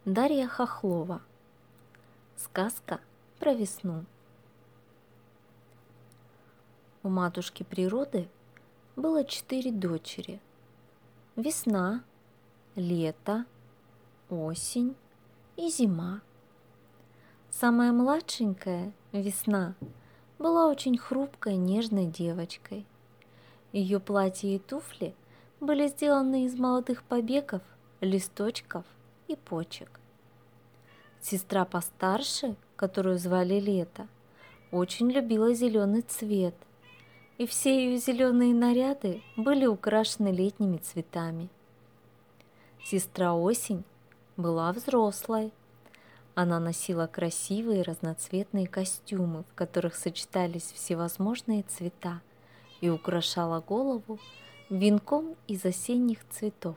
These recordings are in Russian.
Дарья Хохлова. Сказка про весну. У матушки природы было 4 дочери. Весна, лето, осень и зима. Самая младшенькая, Весна, была очень хрупкой, нежной девочкой. Ее платье и туфли были сделаны из молодых побегов, листочков и почек. Сестра постарше, которую звали Лето, очень любила зеленый цвет, и все ее зеленые наряды были украшены летними цветами. Сестра Осень была взрослой. Она носила красивые разноцветные костюмы, в которых сочетались всевозможные цвета, и украшала голову венком из осенних цветов.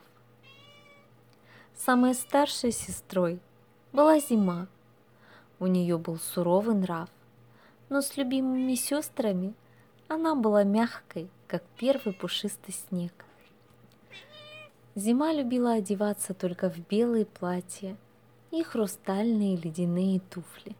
Самой старшей сестрой была Зима. У нее был суровый нрав, но с любимыми сестрами она была мягкой, как первый пушистый снег. Зима любила одеваться только в белые платья и хрустальные ледяные туфли.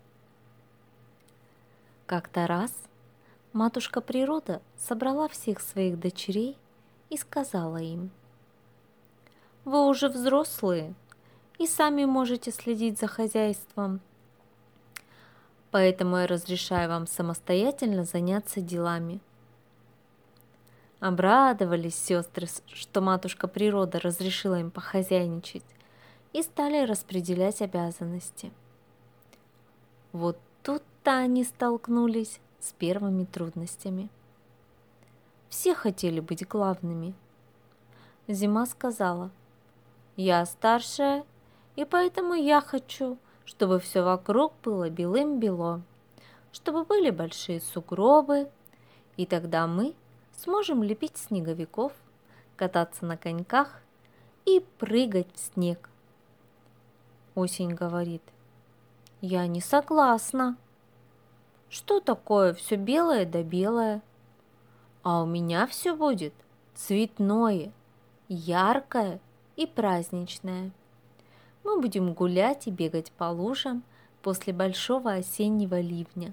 Как-то раз матушка природа собрала всех своих дочерей и сказала им: «Вы уже взрослые и сами можете следить за хозяйством, поэтому я разрешаю вам самостоятельно заняться делами». Обрадовались сестры, что матушка природа разрешила им похозяйничать, и стали распределять обязанности. Вот тут-то они столкнулись с первыми трудностями. Все хотели быть главными. Зима сказала: «Я старшая, и поэтому я хочу, чтобы все вокруг было белым-бело, чтобы были большие сугробы, и тогда мы сможем лепить снеговиков, кататься на коньках и прыгать в снег». Осень говорит: «Я не согласна. Что такое все белое да белое? А у меня все будет цветное, яркое и праздничное. Мы будем гулять и бегать по лужам после большого осеннего ливня».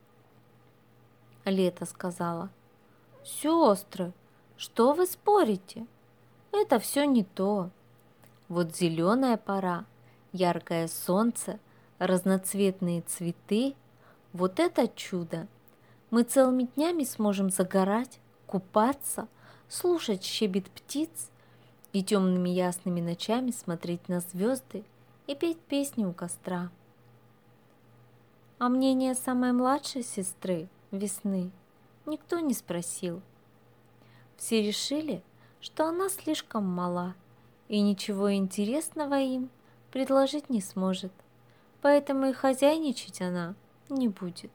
Лето сказала: «Сестры, что вы спорите? Это все не то. Вот зеленая пора, яркое солнце, разноцветные цветы – вот это чудо! Мы целыми днями сможем загорать, купаться, слушать щебет птиц и темными ясными ночами смотреть на звезды и петь песни у костра». А мнение самой младшей сестры, Весны, никто не спросил. Все решили, что она слишком мала и ничего интересного им предложить не сможет, поэтому и хозяйничать она не будет.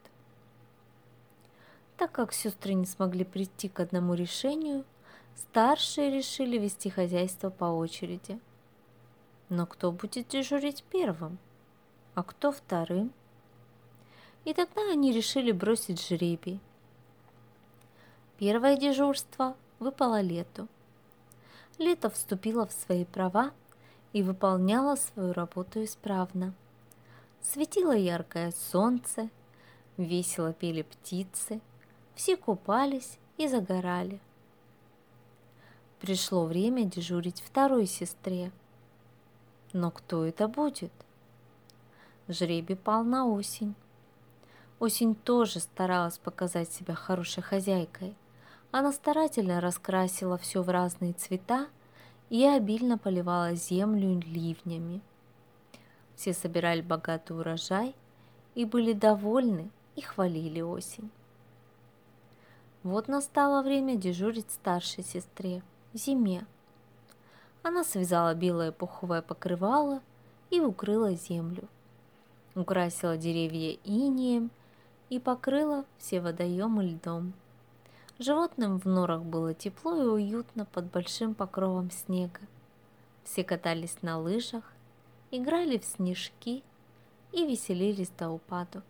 Так как сестры не смогли прийти к одному решению, старшие решили вести хозяйство по очереди. Но кто будет дежурить первым, а кто вторым? И тогда они решили бросить жребий. Первое дежурство выпало Лету. Лето вступило в свои права и выполняла свою работу исправно. Светило яркое солнце, весело пели птицы, все купались и загорали. Пришло время дежурить второй сестре. Но кто это будет? Жребий пал на Осень. Осень тоже старалась показать себя хорошей хозяйкой. Она старательно раскрасила все в разные цвета и обильно поливала землю ливнями. Все собирали богатый урожай и были довольны и хвалили Осень. Вот настало время дежурить старшей сестре, Зиме. Она связала белое пуховое покрывало и укрыла землю, украсила деревья инеем и покрыла все водоемы льдом. Животным в норах было тепло и уютно под большим покровом снега. Все катались на лыжах, играли в снежки и веселились до упаду.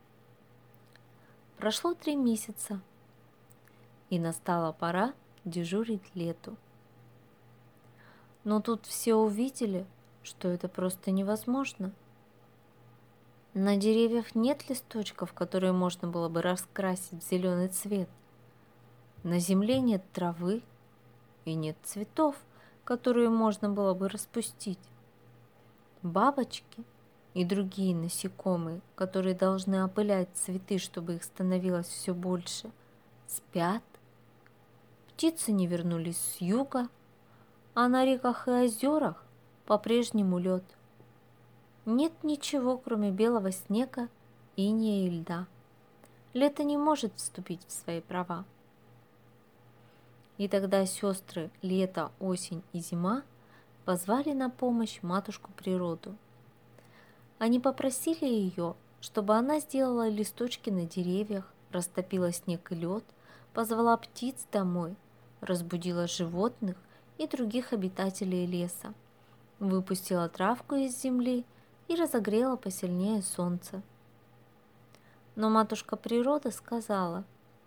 Прошло 3 месяца, и настала пора дежурить Лету. Но тут все увидели, что это просто невозможно. На деревьях нет листочков, которые можно было бы раскрасить в зеленый цвет. На земле нет травы и нет цветов, которые можно было бы распустить. Бабочки и другие насекомые, которые должны опылять цветы, чтобы их становилось все больше, спят. Птицы не вернулись с юга, а на реках и озерах по-прежнему лед. Нет ничего, кроме белого снега, инея и льда. Лето не может вступить в свои права. И тогда сестры Лето, Осень и Зима позвали на помощь матушку природу. Они попросили ее, чтобы она сделала листочки на деревьях, растопила снег и лед, позвала птиц домой, разбудила животных и других обитателей леса, выпустила травку из земли и разогрела посильнее солнце. Но матушка природа сказала: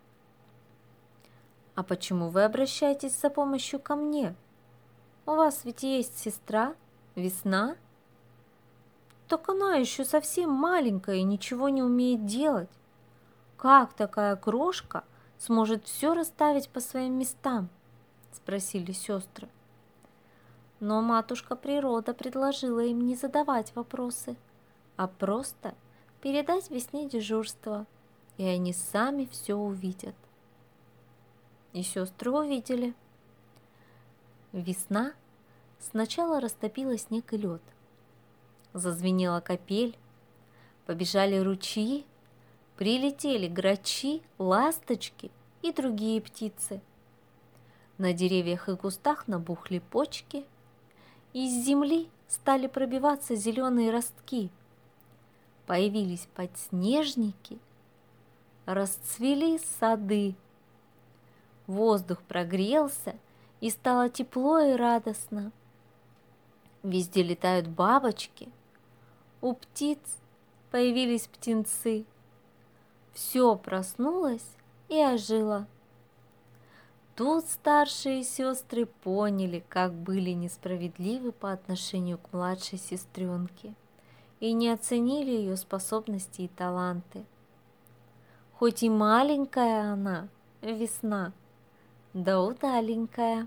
«А почему вы обращаетесь за помощью ко мне? У вас ведь есть сестра, Весна. Так она еще совсем маленькая и ничего не умеет делать. Как такая крошка сможет все расставить по своим местам?» – спросили сестры. Но матушка природа предложила им не задавать вопросы, а просто передать Весне дежурство, и они сами все увидят. И сестры увидели. Весна сначала растопила снег и лед. Зазвенела капель, побежали ручьи, прилетели грачи, ласточки и другие птицы. На деревьях и кустах набухли почки, из земли стали пробиваться зеленые ростки. Появились подснежники, расцвели сады. Воздух прогрелся, и стало тепло и радостно. Везде летают бабочки, у птиц появились птенцы. Все проснулось и ожило. Тут старшие сестры поняли, как были несправедливы по отношению к младшей сестренке и не оценили ее способности и таланты. Хоть и маленькая она, Весна, да удаленькая.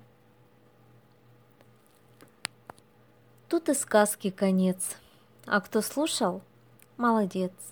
Тут и сказки конец. А кто слушал, молодец.